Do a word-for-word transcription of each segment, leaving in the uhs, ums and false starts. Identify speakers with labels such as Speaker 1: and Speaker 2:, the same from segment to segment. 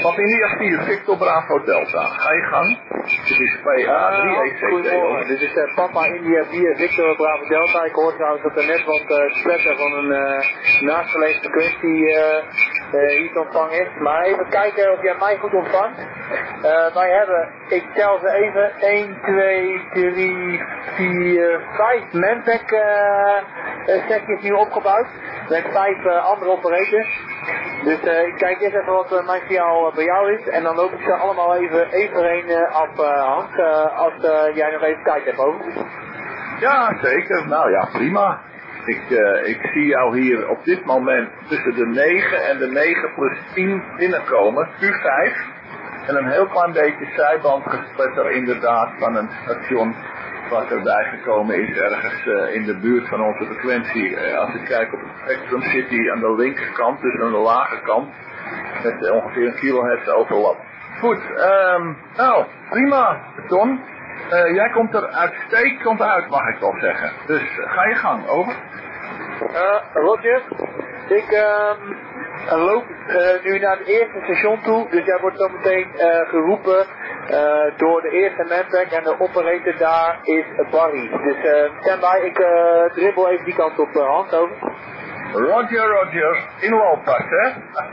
Speaker 1: Wat India vier, Victor Bravo Delta. Ga je gang. Dit is P A drie E C T.
Speaker 2: Goedemorgen, dit is uh, Papa India vier, Victor Bravo Delta. Ik hoor trouwens dat er net wat uh, spetter van een uh, naastgelegen frequentie uh, uh, hier te ontvangen is. Maar even kijken of jij mij goed ontvangt. Uh, wij hebben, ik tel ze even, één, twee, drie, vier, vijf Manpack uh, setjes nu opgebouwd. Met vijf uh, andere operators. Dus uh, ik kijk eerst even wat uh, mijn signaal uh, bij jou is. En dan loop ik ze allemaal even één voor één uh, af, uh, Hans. Uh, als uh, jij nog even tijd hebt, over.
Speaker 1: Ja, zeker. Nou ja, prima. Ik, uh, ik zie jou hier op dit moment tussen de negen en de negen plus tien binnenkomen. Q vijf. En een heel klein beetje zijbandgespetter inderdaad van een station wat erbij gekomen is ergens uh, in de buurt van onze frequentie. Uh, als ik kijk op het spectrum zit hij aan de linkerkant, dus aan de lage kant, met uh, ongeveer een kilohertz overlap. Goed, um, nou prima, Ton. Uh, jij komt er uitstekend uit, mag ik toch zeggen. Dus uh, ga je gang, over.
Speaker 2: Uh, Roger, ik um, loop uh, nu naar het eerste station toe, dus jij wordt zo meteen uh, geroepen uh, door de eerste Manpack en de operator daar is Barry. Dus uh, stand by, ik uh, dribbel even die kant op, uh, Hans, over.
Speaker 1: Roger, Roger, inlooppas, hè?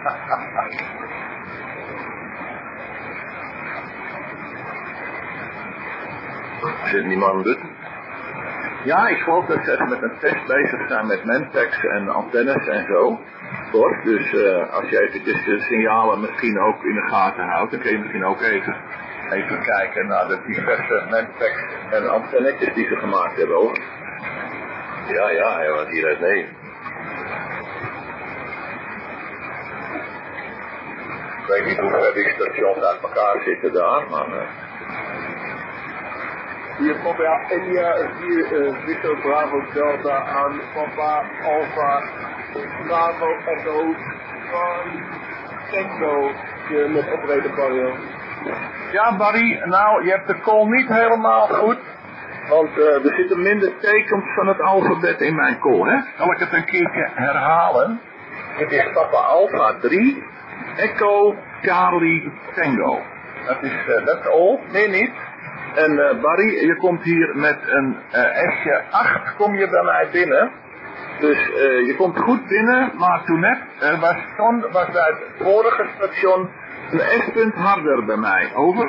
Speaker 3: Zit die man buiten?
Speaker 1: Ja, ik geloof dat ze even met een test bezig zijn met Manpacks en antennes en zo. Hoor. Dus uh, als je eventjes de signalen misschien ook in de gaten houdt, dan kun je misschien ook even, even kijken naar de diverse Manpacks en antennetjes die ze gemaakt hebben, hoor.
Speaker 3: Ja, ja, hij was hier uit negen.
Speaker 1: Ik weet niet hoe ver die stations uit elkaar zitten daar, maar... Uh...
Speaker 4: Hier Papa India vier, uh, Victor Bravo Delta aan Papa Alpha Bravo Echo van Tango uh, met operator Barry.
Speaker 1: Ja Barry, nou je hebt de call niet helemaal goed, want uh, er zitten minder tekens van het alfabet in mijn call, hè? Zal ik het een keertje herhalen? Het is Papa Alpha drie, Echo Charlie Tango. Dat is, uh, dat is all, nee niet. En uh, Barry, je komt hier met een uh, S je acht, kom je bij mij binnen. Dus uh, je komt goed binnen, maar toen net uh, was, Ton, was bij het vorige station een S-punt harder bij mij. Over.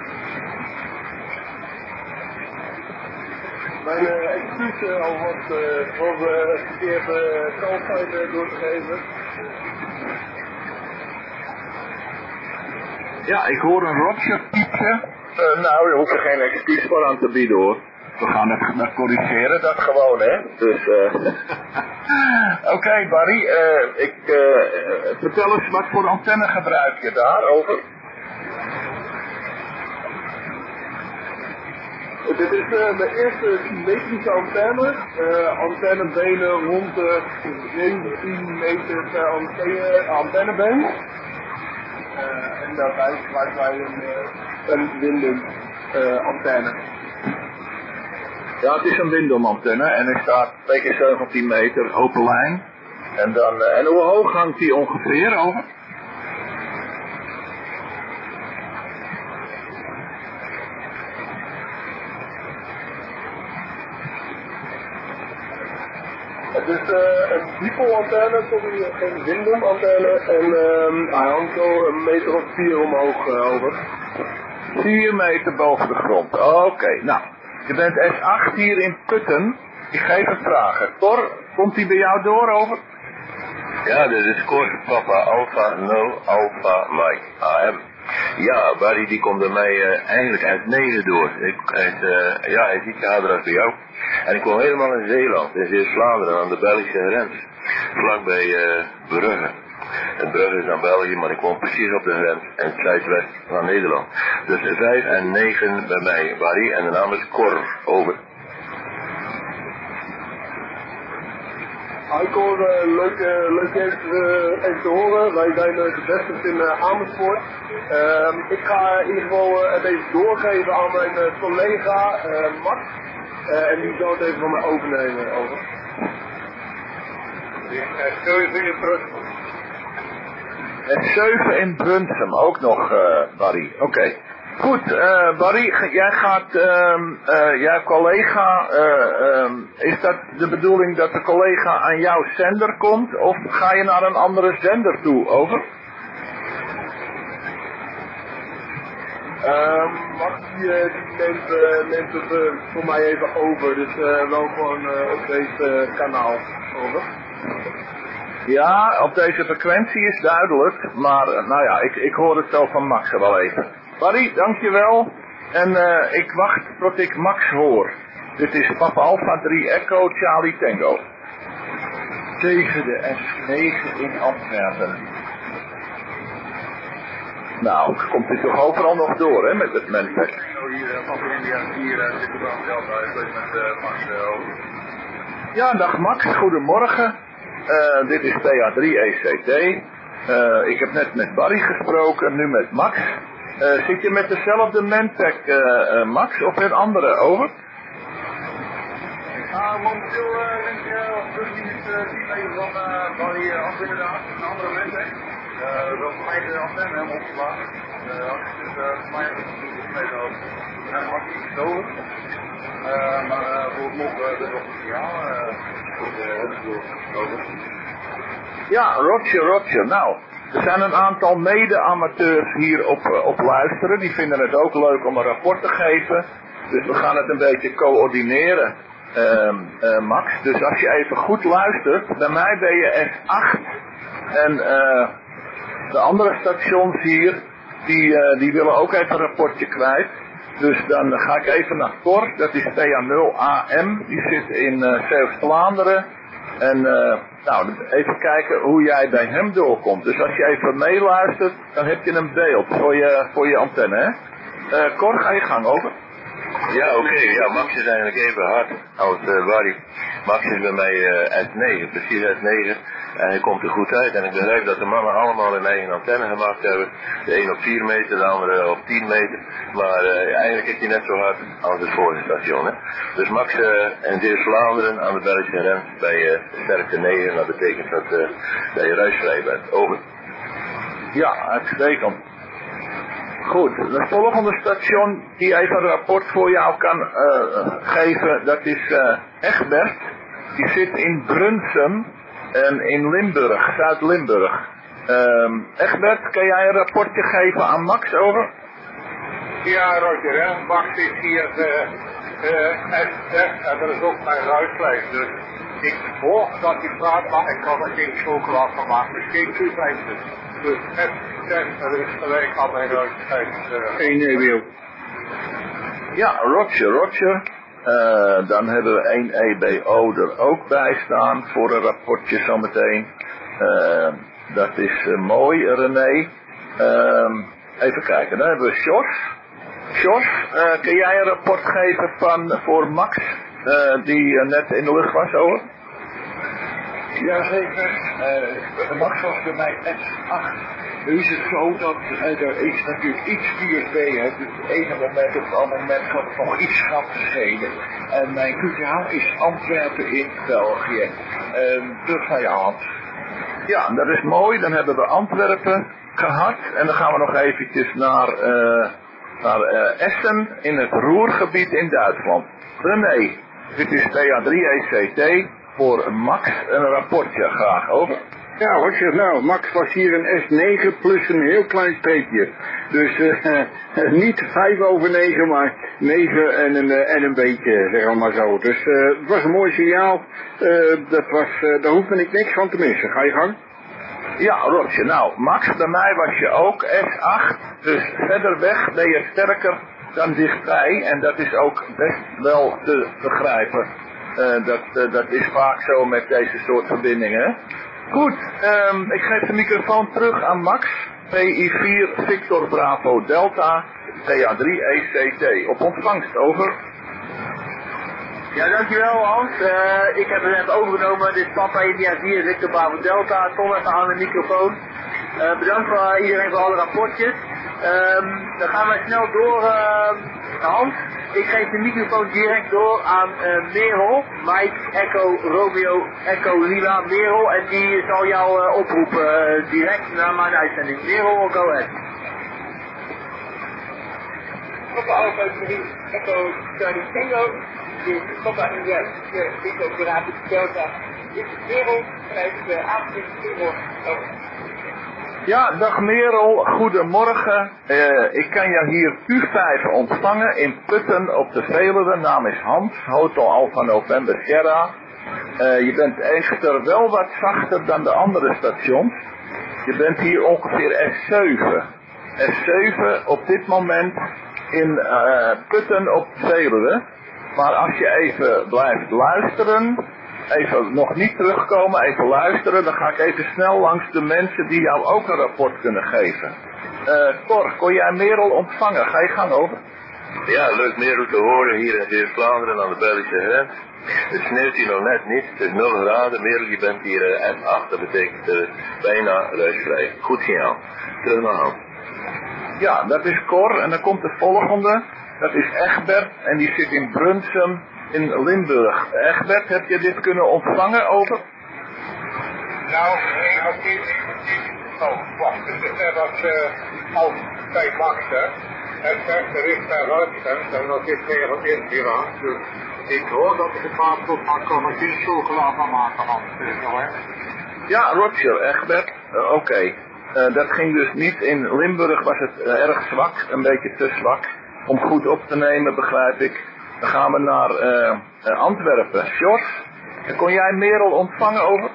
Speaker 4: Mijn uh, excuus uh, al wat uh, voor de verkeerde callsign door te geven.
Speaker 1: Ja, ik hoor een Roger piepje. Uh, nou, je hoeft er geen excuus voor aan te bieden, hoor. We gaan het maar corrigeren, dat gewoon, hè. Dus, uh... Oké, okay, Barry, uh, ik, uh, uh, vertel eens, wat voor antenne gebruik je daar, over?
Speaker 4: Dit is uh, mijn eerste symmetrische antenne. Uh, antennebenen rond de zeventien meter per antenne, antennebeen. Uh, en daarbij gebruiken wij een, uh, een Windom uh, antenne.
Speaker 1: Ja, het is een Windom antenne en hij staat twee keer zeventien meter, open lijn. En, dan, uh, en hoe hoog hangt die ongeveer, over?
Speaker 4: Het is uh, een dipolantenne, sorry, geen Windom antenne. En uh, hij hangt zo een meter of vier omhoog uh, over.
Speaker 1: vier meter boven de grond. Oké, okay, nou. Je bent S acht hier in Putten. Ik geef een vragen. Cor, komt die bij jou door, over?
Speaker 3: Ja, dit is Cor, Papa Alpha nul Alpha Mike A M. Ja, Barry die komt bij mij uh, eigenlijk uit negen door. Ik, uit, uh, ja, hij is iets harder als bij jou. En ik woon helemaal in Zeeland, in Zeeuws-Vlaanderen, aan de Belgische grens. Vlakbij uh, Brugge. En Brugge is aan België, maar ik woon precies op de grens, in het zuidwest van Nederland. Dus vijf en negen bij mij, Barry, en de naam is Cor, over.
Speaker 4: Hi Cor, uh, leuk, uh, leuk even, uh, even te horen. Wij zijn uh, gevestigd in uh, Amersfoort. Uh, ik ga in ieder geval uh, het even doorgeven aan mijn uh, collega uh, Max. Uh, en die zal het even van mij overnemen, over.
Speaker 2: Stel je vinger terug.
Speaker 1: S zeven in Brunsum, ook nog uh, Barry. Oké. Okay. Goed, uh, Barry, jij gaat, um, uh, jouw collega, uh, um, is dat de bedoeling dat de collega aan jouw zender komt of ga je naar een andere zender toe, over?
Speaker 4: Um, mag die, uh, die neemt, uh, neemt het uh, voor mij even over, dus uh, wel gewoon uh, op deze uh, kanaal, over.
Speaker 1: Ja, op deze frequentie is duidelijk, maar uh, nou ja, ik, ik hoor het zo van Max wel even. Barry, dankjewel. En uh, ik wacht tot ik Max hoor. Dit is Papa Alpha drie Echo Charlie Tango. Tegen de S negen in Antwerpen. Nou, komt dit toch overal nog door, hè, met het mensen?
Speaker 3: Hier, Papa India vier, zit er wel Delta, ik ben met uh, Max over.
Speaker 1: Ja, dag Max, goedemorgen. Uh, dit is T A drie E C T. Uh, ik heb net met Barry gesproken, nu met Max. Uh, zit je met dezelfde Mentec, uh, uh, Max, of een andere, over?
Speaker 3: Ah, momenteel uh, denk ik op plus minus tien meter van uh, Barry uh, af inderdaad, een andere Mentec. Uh, dat is mij de antenne helemaal opgeslagen. Uh, als het uh, voor mij twintig meter hoog. We hebben hard iets gestolen. Uh, maar uh, voor het nog uh, best wel goed signaal. Uh, over.
Speaker 1: Ja, Roger, Roger. Nou, er zijn een aantal mede-amateurs hier op, uh, op luisteren. Die vinden het ook leuk om een rapport te geven. Dus we gaan het een beetje coördineren, uh, uh, Max. Dus als je even goed luistert, bij mij ben je S acht. En uh, de andere stations hier, die, uh, die willen ook even een rapportje kwijt. Dus dan ga ik even naar Cor, dat is T A nul A M. Die zit in uh, Zeeuws-Vlaanderen. En uh, nou, even kijken hoe jij bij hem doorkomt. Dus als je even meeluistert, dan heb je een beeld voor je, voor je antenne, hè? Uh, Cor, ga je gang, over.
Speaker 3: Ja, oké. Okay. Ja, Max is eigenlijk even hard als uh, Barry. Max is bij mij uh, S negen, precies S negen. En hij komt er goed uit. En ik begrijp dat de mannen allemaal een eigen antenne gemaakt hebben. De een op vier meter, de andere op tien meter. Maar uh, eigenlijk is hij net zo hard als het vorige station. Hè? Dus Max uh, en Zeeuws-Vlaanderen aan de Belgische grens bij uh, sterkte negen. Dat betekent dat, uh, dat je ruisvrij bent. Over.
Speaker 1: Ja, uitstekend. Goed, de volgende station die even een rapport voor jou kan uh, geven, dat is uh, Egbert. Die zit in Brunsum en in Limburg, Zuid-Limburg. Um, Egbert, kan jij een rapportje geven aan Max, over?
Speaker 5: Ja, Roger, hè. Max is hier uh, uh, en dat is ook mijn ruislijst. Dus ik hoor dat hij praat, maar ik kan er geen chocola van maken. Dus geen toewijzen. Dus F zes, dat is gelijk aan mijn ruislijst. Geen uh, wil.
Speaker 1: Ja, Roger, Roger. Uh, dan hebben we één E B O er ook bij staan voor een rapportje zometeen. Uh, dat is uh, mooi, René. Uh, even kijken, dan hebben we Sjors. Sjors, uh, kun jij een rapport geven van, voor Max, uh, die uh, net in de lucht was, over?
Speaker 6: Jazeker, uh, Max was bij mij S acht. Nu is het zo dat uh, er is natuurlijk iets vier P, hè. Dus het ene moment op het andere moment gaat het nog iets gat schelen. En mijn Q T H is Antwerpen in België. Uh, terug naar je hand.
Speaker 1: Ja, dat is mooi. Dan hebben we Antwerpen gehad. En dan gaan we nog eventjes naar, uh, naar uh, Essen in het Ruhrgebied in Duitsland. René, dit is T A drie E C T voor Max. Een rapportje graag, over.
Speaker 5: Ja, wat zeg nou, Max was hier een S negen plus een heel klein streepje. Dus uh, niet vijf over negen, maar negen en een, uh, en een beetje, zeg maar zo. Dus uh, het was een mooi signaal. Uh, dat was, uh, daar hoefde ik niks van te missen. Ga je gang?
Speaker 1: Ja, Roger. Nou, Max, bij mij was je ook S acht. Dus verder weg ben je sterker dan dichtbij. En dat is ook best wel te begrijpen. Uh, dat, uh, dat is vaak zo met deze soort verbindingen. Goed, um, ik geef de microfoon terug aan Max. P I vier Victor Bravo Delta, T A drie E C T. Op ontvangst, over.
Speaker 2: Ja, dankjewel Hans. Uh, ik heb het net overgenomen. Dit is Papa India vier Victor Bravo Delta. Tom even aan de microfoon. Uh, bedankt voor uh, iedereen voor alle rapportjes. Um, dan gaan wij snel door, uh, Hans. Ik geef de microfoon direct door aan uh, Merel. Mike, Echo, Romeo, Echo, Lila, Merel. En die zal jou uh, oproepen uh, direct naar mijn uitzending. Merel, go ahead.
Speaker 7: Papa Alpha drie, Echo, Charlie Tango. Dit is Papa India, hier, Victor, Piraten, Delta. Dit is Merel, vanuit de avond Merel.
Speaker 1: Ja, dag Merel, goedemorgen. Uh, ik kan jou hier U vijf ontvangen in Putten op de Veluwe. Naam is Hans, Hotel Alpha November Sierra. Uh, je bent echter wel wat zachter dan de andere stations. Je bent hier ongeveer S zeven. S zeven op dit moment in uh, Putten op de Veluwe. Maar als je even blijft luisteren, even nog niet terugkomen, even luisteren, dan ga ik even snel langs de mensen die jou ook een rapport kunnen geven. Uh, Cor, kon jij Merel ontvangen? Ga je gang over.
Speaker 3: Ja, leuk Merel te horen hier in Zeeuws-Vlaanderen aan de Belgische grens. Het sneeuwt hier nog net niet, het is nul graden. Merel, je bent hier uh, F acht, dat betekent uh, bijna ruisvrij. Goed signaal. Terug naar Hans.
Speaker 1: Ja, dat is Cor en dan komt de volgende. Dat is Egbert en die zit in Brunsum in Limburg. Egbert, heb je dit kunnen ontvangen over?
Speaker 5: Nou, nee, nog niet. Oh, wacht, het is net als uh, al bij wachten. Het zegt er is bij Ruimte en dat is gereageerd hieraan. Dus ik hoor dat ik een paar tot gaan komen. Ik is zo klaar van maken, Hans.
Speaker 1: Ja, Roger, Egbert. Uh, Oké. Okay. Uh, dat ging dus niet. In Limburg was het uh, erg zwak, een beetje te zwak. Om goed op te nemen, begrijp ik. Dan gaan we naar uh, uh, Antwerpen. Sjors, kon jij Merel ontvangen over?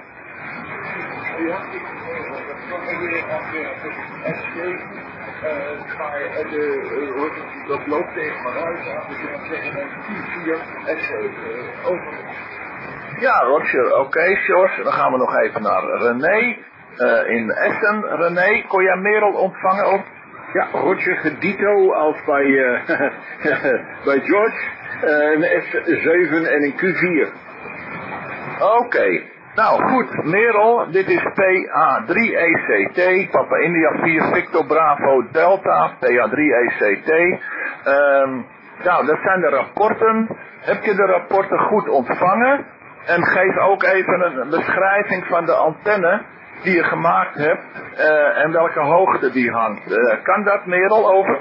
Speaker 6: Ja, ik kan hier Antwerpen S zeven. Maar dat loopt tegen mijn huis aan. Dus ik kan zeggen een Q vier S zeven. Over.
Speaker 1: Ja, Roger, oké, okay, Sjors. Dan gaan we nog even naar René. Uh, in Essen. René, kon jij Merel ontvangen over?
Speaker 8: Ja, Roger, dito als bij, uh, bij George, uh, een S zeven en een Q vier.
Speaker 1: Oké, okay. Nou goed, Merel, dit is P A drie E C T, Papa India vier, Victor Bravo Delta, P A drie E C T. Um, nou, dat zijn de rapporten. Heb je de rapporten goed ontvangen? En geef ook even een beschrijving van de antenne die je gemaakt hebt uh, en welke hoogte die hangt. Uh, kan dat, Merel, over?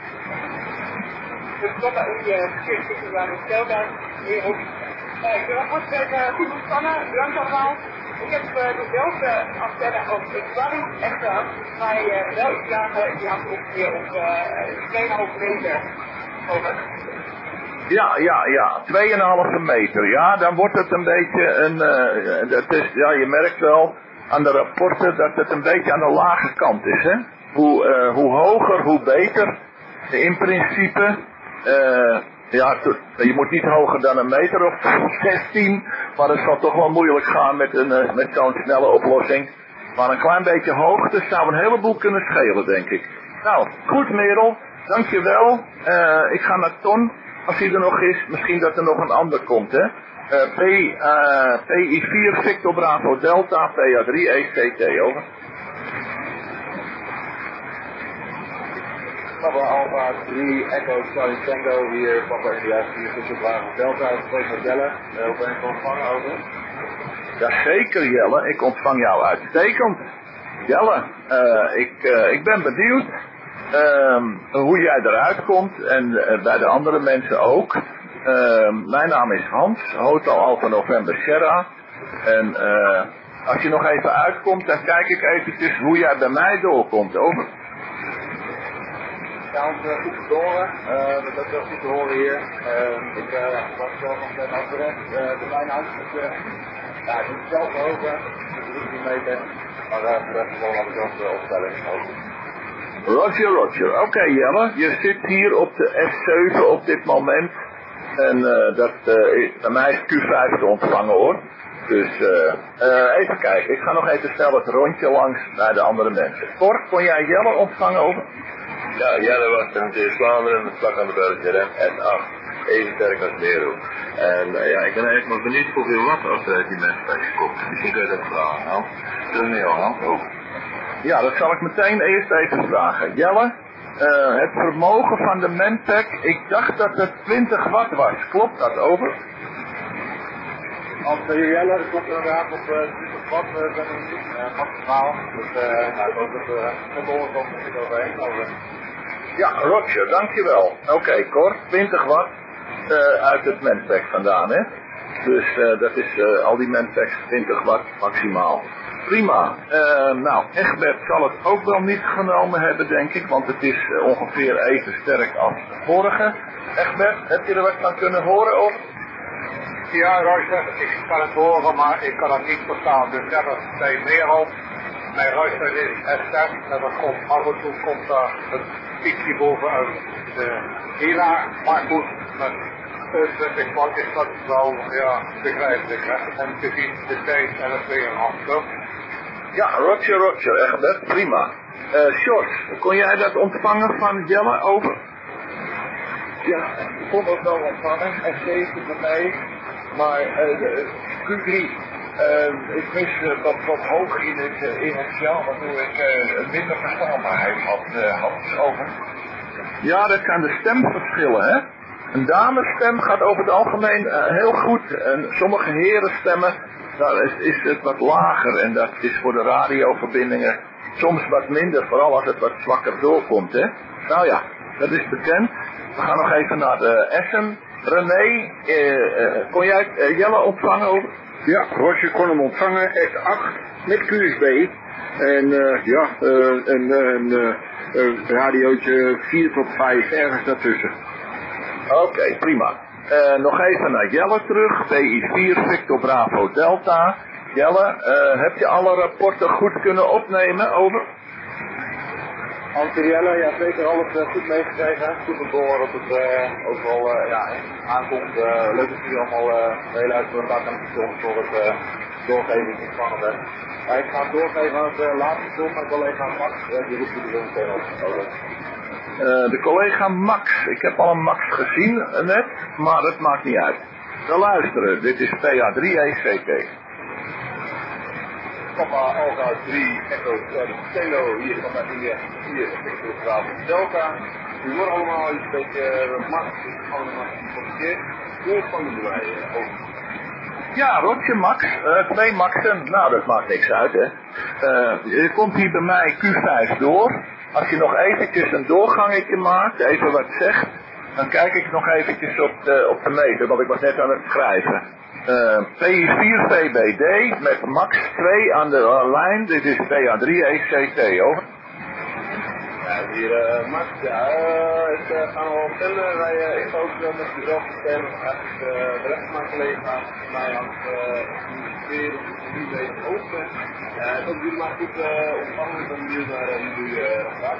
Speaker 7: Dus Papa India vier, Victor Bravo Delta, Merel. Uh, ik ben rapporten uh, goed ontvangen, bedankt allemaal. Ik heb uh, dezelfde antenne als ik Barry, echt uh, maar uh, wel iets lager, die hangt ongeveer op uh, twee komma vijf meter. Over.
Speaker 1: Ja, ja, ja, twee komma vijf meter, ja, dan wordt het een beetje een, uh, dat is, ja, je merkt wel aan de rapporten dat het een beetje aan de lage kant is, hè. Hoe, uh, hoe hoger, hoe beter, in principe, uh, ja, je moet niet hoger dan een meter of zestien, maar het zal toch wel moeilijk gaan met, een, uh, met zo'n snelle oplossing. Maar een klein beetje hoogte zou een heleboel kunnen schelen, denk ik. Nou, goed Merel, dankjewel. Uh, ik ga naar Ton, als hij er nog is, misschien dat er nog een ander komt, hè. Uh, P, uh, P I vier, Victor Bravo Delta, P A drie E C T, over.
Speaker 6: Papa Alpha drie, Echo Charlie Tango, hier Papa India vier, Victor Bravo Delta, twee modellen, uh, op een ontvangen over.
Speaker 1: Jazeker Jelle, ik ontvang jou uitstekend. Jelle, uh, ik, uh, ik ben benieuwd uh, hoe jij eruit komt en uh, bij de andere mensen ook. Uh, mijn naam is Hans, Hotel Alpha November Sierra. En uh, als je nog even uitkomt, dan kijk ik eventjes hoe jij bij mij doorkomt. Over.
Speaker 6: Ja, ons uh, goed te horen. Uh, dat is wel goed te horen hier. Uh, ik uh, was zelf van het adres. Uh, de mijn huis is, uh, ja, ik moet zelf hoger, drie meter. Maar uh, voor de rest gewoon had ik ook de opstelling hoger.
Speaker 1: Roger, Roger. Oké okay, Jelle, je zit hier op de S zeven op dit moment. En uh, dat, uh, bij mij is Q vijf te ontvangen hoor. Dus uh, uh, even kijken, ik ga nog even snel het rondje langs naar de andere mensen. Cor, kon jij Jelle ontvangen over?
Speaker 3: Ja, Jelle was in Zeeuws-Vlaanderen, vlak aan de Belgische grens, S acht. Even sterk als Merel. En uh, ja, ik ben eigenlijk nog benieuwd hoeveel watt als er uit die mensen komt. Misschien kun je dat vragen, Hans. Zullen we jou, Hans, ook?
Speaker 1: Ja, dat zal ik meteen eerst even vragen. Jelle, Uh, het vermogen van de Manpack, ik dacht dat het twintig watt was. Klopt dat, over?
Speaker 2: Als de Jelle, dat komt inderdaad op twintig watt, ben ik niet maximaal. Dus uh, nou, ik hoop dat we een behoorlijk op zit overheen. Over.
Speaker 1: Ja, Roger, dankjewel. Oké, okay, Cor, twintig watt uh, uit het Manpack vandaan, hè? Dus uh, dat is uh, al die Manpacks twintig watt maximaal. Prima. Uh, nou, Egbert zal het ook wel niet genomen hebben, denk ik, want het is uh, ongeveer even sterk als de vorige. Egbert, heb je er wat van kunnen horen over?
Speaker 5: Ja, Roger, ik kan het horen, maar ik kan het niet verstaan. Dus net als bij Merel, mijn Roger is sterk en dat komt af en toe komt daar een piekje bovenuit de Hela, maar goed, met twintig watt is dat wel, ja, begrijpelijk, hè? En gezien de tijd en het weerafstand.
Speaker 1: Ja, Roger, Roger, Egbert, prima. Uh, Sjors, kon jij dat ontvangen van Jelle over?
Speaker 6: Ja, ik kon het wel ontvangen, en zeker bij mij. Maar uh, de, Q drie, uh, ik mis uh, wat, wat hoog in het, uh, in het spel, waardoor ik uh, minder verstaanbaarheid had, uh, had over.
Speaker 1: Ja, dat kan de stem verschillen, hè? Een damesstem gaat over het algemeen uh, heel goed. En sommige herenstemmen, daar is, is het wat lager. En dat is voor de radioverbindingen soms wat minder, vooral als het wat zwakker doorkomt, hè? Nou ja, dat is bekend. We gaan nog even naar de Essen. René, uh, uh, kon jij uh, Jelle ontvangen over?
Speaker 8: Ja, Roger kon hem ontvangen, F acht met Q S B. En uh, ja, uh, een, een uh, uh, radiootje vier tot vijf, ergens daartussen.
Speaker 1: Oké, okay, prima. Uh, nog even naar Jelle terug, P I vier Victor Bravo Delta. Jelle, uh, heb je alle rapporten goed kunnen opnemen, over?
Speaker 2: Anterielle, ja zeker alles uh, goed meegekregen, goed op door dat het uh, overal uh, ja, aankomt. Uh, leuk dat jullie allemaal uh, heel uitvoerig aan het zorgen voor het uh, doorgeven ontvangen bent. Uh, ik ga het doorgeven aan het uh, laatste film, mijn collega Max, uh, die roept jullie zo meteen op.
Speaker 1: Uh, de collega Max, ik heb al een Max gezien uh, net, maar dat maakt niet uit. We luisteren, dit is P A drie E C T.
Speaker 2: Papa Alga drie Echo Telo, hier van mijn India vier Victor Bravo Delta. U hoort allemaal een beetje uh, Max, allemaal geïnformeerd. Hoe ontvangen wij uh, over?
Speaker 1: Ja, Roger, Max, uh, twee Maxen, nou dat maakt niks uit, hè. Uh, je komt hier bij mij Q vijf door. Als je nog eventjes een doorgangetje maakt, even wat zegt, dan kijk ik nog eventjes op de, op de meter, want ik was net aan het schrijven. Uh, P I vier V B D met Max twee aan de uh, lijn, dit is P A drie E C T, over.
Speaker 2: Ja, hier uh, Max, ja, uh, ik uh, ga nog wel vertellen, wij, uh, ik ga ook uh, met dezelfde vertellen, eigenlijk uh, de rest van mijn collega's mij aan het communiceren, uh, nu deze hoogte. Uh, dat jullie maar goed uh, ontvangen, ik ben benieuwd naar uh, jullie uh, vraag.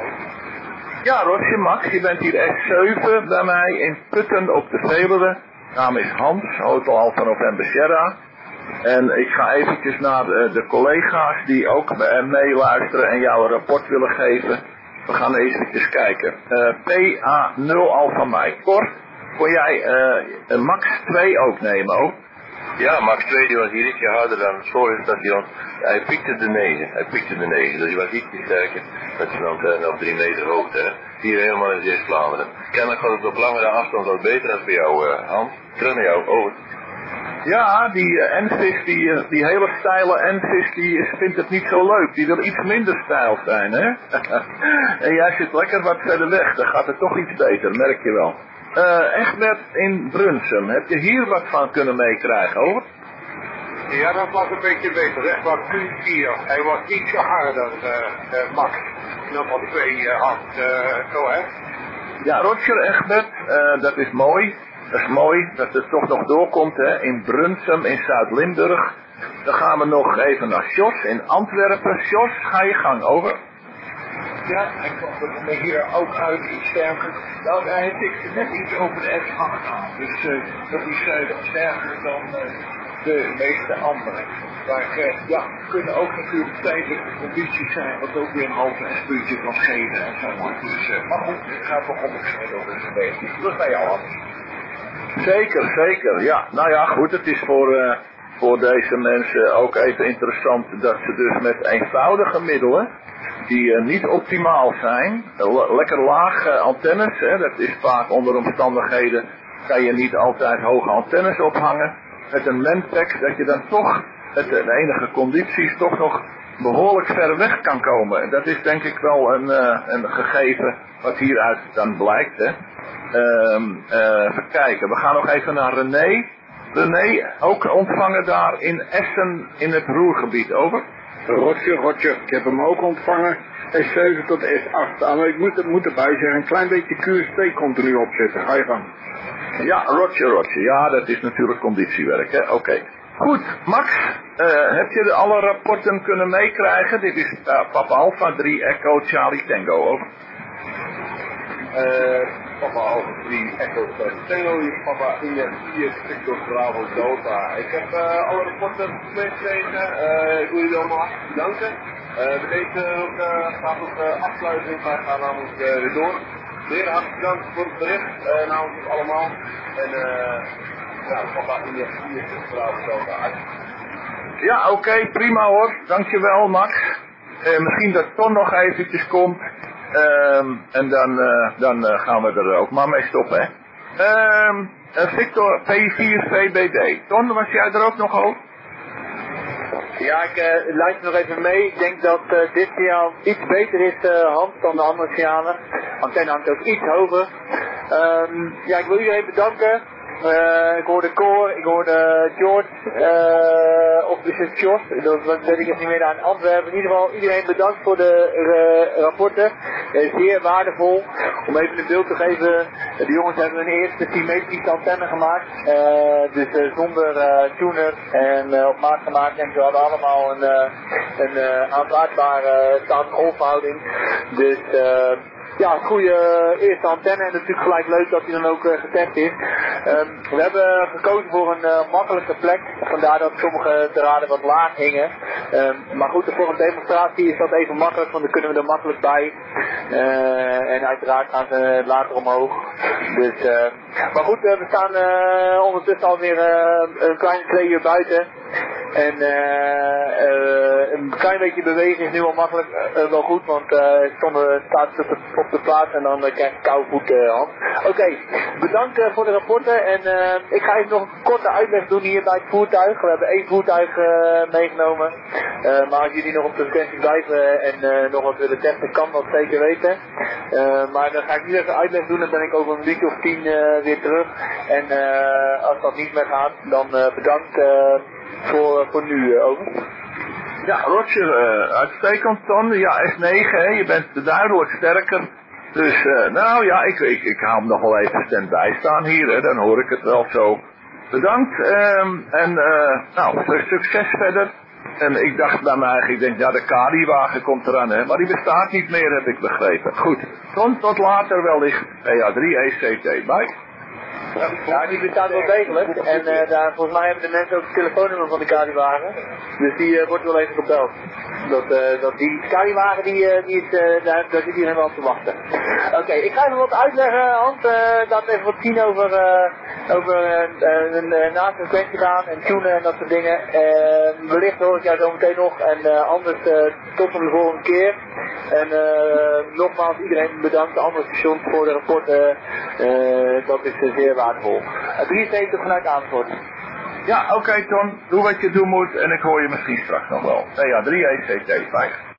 Speaker 1: Ja, Roger, Max, je bent hier S zeven bij mij in Putten op de Veluwe. Naam is Hans, Hotel Alpha November Sierra. En ik ga eventjes naar de, de collega's die ook meeluisteren en jou een rapport willen geven. We gaan eventjes kijken. Uh, P A nul Alpha Mike. Cor, kon jij uh, Max twee ook nemen ook?
Speaker 3: Ja, Max twee die was hier ietsje harder dan het vorige station. Hij pikte de negen, hij pikte de negen, dus hij was ietsje sterker. Dat is dan uh, op drie meter hoogte, hè. Hier helemaal in Zeeuws-Vlaanderen. Kennelijk gaat het op langere afstand wat beter dan bij jou, uh, Hans. Terug naar jou, over.
Speaker 1: Ja, die uh, Envis, die, uh, die hele steile Envis, die vindt het niet zo leuk. Die wil iets minder stijl zijn, hè. En jij zit lekker wat verder weg, dan gaat het toch iets beter, merk je wel. Uh, Egbert in Brunsum, heb je hier wat van kunnen meekrijgen, over?
Speaker 5: Ja, dat was een beetje beter, zeg maar Q vier. Hij was ietsje harder, uh, uh, Max. Nummer twee uh, had, uh, zo hè?
Speaker 1: Ja, Roger, Egbert, uh, dat is mooi. Dat is mooi dat het toch nog doorkomt, hè, in Brunsum, in Zuid-Limburg. Dan gaan we nog even naar Sjors in Antwerpen. Sjors, ga je gang, over.
Speaker 6: Ja, ik kwam er hier ook uit iets sterker. Nou, daar heb ik net iets over de F acht aan. Dus uh, dat is uh, sterker dan uh, de meeste andere. Maar uh, ja, kunnen ook natuurlijk tijdelijke condities zijn, wat ook weer een halve S-puntje kan geven en zo. Dus, uh, maar goed, ik ga toch op het schedel dus een beetje. Terug bij jou, Hans.
Speaker 1: Zeker, zeker, ja. Nou ja, goed, het is voor, uh, voor deze mensen ook even interessant dat ze dus met eenvoudige middelen, die uh, niet optimaal zijn, uh, lekker laag uh, antennes, hè, dat is vaak onder omstandigheden, kan je niet altijd hoge antennes ophangen, met een Mentec, dat je dan toch, met de enige condities, toch nog behoorlijk ver weg kan komen. En dat is denk ik wel een, uh, een gegeven wat hieruit dan blijkt. Hè. Um, uh, even kijken, we gaan nog even naar René. René, ook ontvangen daar in Essen in het Ruhrgebied, over?
Speaker 8: Roger, Roger, ik heb hem ook ontvangen. S zeven tot S acht. Maar ik moet, moet erbij zeggen, een klein beetje Q S T continu opzetten. Ga je gang.
Speaker 1: Ja, Roger, Roger. Ja, dat is natuurlijk conditiewerk, hè. Oké. Okay. Goed, Max, uh, heb je de alle rapporten kunnen meekrijgen? Dit is uh, Papa Alpha drie Echo Charlie Tango, over.
Speaker 4: Uh, Papa Alpha drie Echo Charlie Tango, hier is Papa India vier Victor Bravo Delta. Ik heb uh, alle rapporten meegekregen. Uh, ik wil jullie allemaal hartelijk bedanken. Uh, bij deze ook, uh, gaat ook uh, afsluiting. Wij gaan namelijk uh, weer door. Heren, hartelijk bedankt voor het bericht uh, namens ons allemaal. En uh, ja, Papa India vier Victor Bravo Delta uit.
Speaker 1: Ja, oké, okay, prima hoor. Dankjewel, Max. Uh, misschien dat Ton nog eventjes komt. Um, en dan, uh, dan uh, gaan we er ook maar mee stoppen, hè. Um, uh, Victor P vier V B D. Ton, was jij er ook nog over?
Speaker 2: Ja, ik uh, luister nog even mee. Ik denk dat uh, dit signaal iets beter is, uh, Hans, dan de andere signalen. Antenne hangt ook iets hoger. Um, ja, ik wil iedereen bedanken. Uh, ik hoorde Cor, ik hoorde George, uh, of is het Jos, dat, dat weet ik even niet meer, aan Antwerpen. In ieder geval, iedereen bedankt voor de uh, rapporten. Uh, zeer waardevol. Om even een beeld te geven, uh, de jongens hebben hun eerste symmetrische antenne gemaakt. Uh, dus uh, zonder uh, tuner en uh, op maat gemaakt. En ze hadden allemaal een, uh, een uh, aanvaardbare staat-golfverhouding. Dus... Uh, Ja, een goede uh, eerste antenne en natuurlijk gelijk leuk dat hij dan ook uh, getest is. Um, we hebben gekozen voor een uh, makkelijke plek, vandaar dat sommige draden wat laag hingen. Um, maar goed, voor een demonstratie is dat even makkelijk, want dan kunnen we er makkelijk bij. Uh, en uiteraard gaan ze later omhoog. Dus, uh, maar goed, uh, we staan uh, ondertussen alweer uh, een kleine twee uur buiten. En uh, uh, een klein beetje bewegen is nu al makkelijk uh, wel goed, want uh, ik stond, uh, staat op de, op de plaats en dan uh, krijg ik koude voet uh, hand. Oké, okay, bedankt uh, voor de rapporten en uh, ik ga even nog een korte uitleg doen hier bij het voertuig. We hebben één voertuig uh, meegenomen, uh, maar als jullie nog op de frequentie blijven en uh, nog wat willen testen, kan dat zeker weten. Uh, maar dan ga ik nu even uitleg doen en dan ben ik over een week of tien uh, weer terug. En uh, als dat niet meer gaat, dan uh, bedankt. Uh, Voor, voor nu, uh, over.
Speaker 1: Ja, Roger, uh, uitstekend, Ton. Ja, S negen, hè, je bent duidelijk sterker. Dus, uh, nou ja, ik, ik, ik hou hem nog wel even stand-by staan hier, hè, dan hoor ik het wel zo. Bedankt, um, en uh, nou, succes verder. En ik dacht bij mij eigenlijk, ik denk, ja, de Kadi-wagen komt eraan, hè, maar die bestaat niet meer, heb ik begrepen. Goed, Ton, tot later wellicht. P A drie E C T, bye.
Speaker 2: Ja, die bestaat wel degelijk. En uh, daar, volgens mij hebben de mensen ook het telefoonnummer van de Kadi-wagen. Dus die uh, wordt wel even gebeld. Dat, uh, dat die Kadi-wagen, die, uh, die is, uh, daar, daar zit iedereen wel te wachten. Oké, okay, ik ga even wat uitleggen, Hans. Uh, laat even wat zien over, uh, over uh, een uh, naast een frequentie gaan en tunen en dat soort dingen. Uh, wellicht hoor ik jou zo meteen nog. En uh, anders uh, tot de volgende keer. En uh, nogmaals iedereen bedankt, de andere stations voor de rapporten. Uh, dat is uh, zeer waardevol. Uh, drieënzeventig vanuit Amersfoort.
Speaker 1: Ja, oké okay, Ton, doe wat je doen moet en ik hoor je misschien straks nog wel. P A drie E C T, vijf.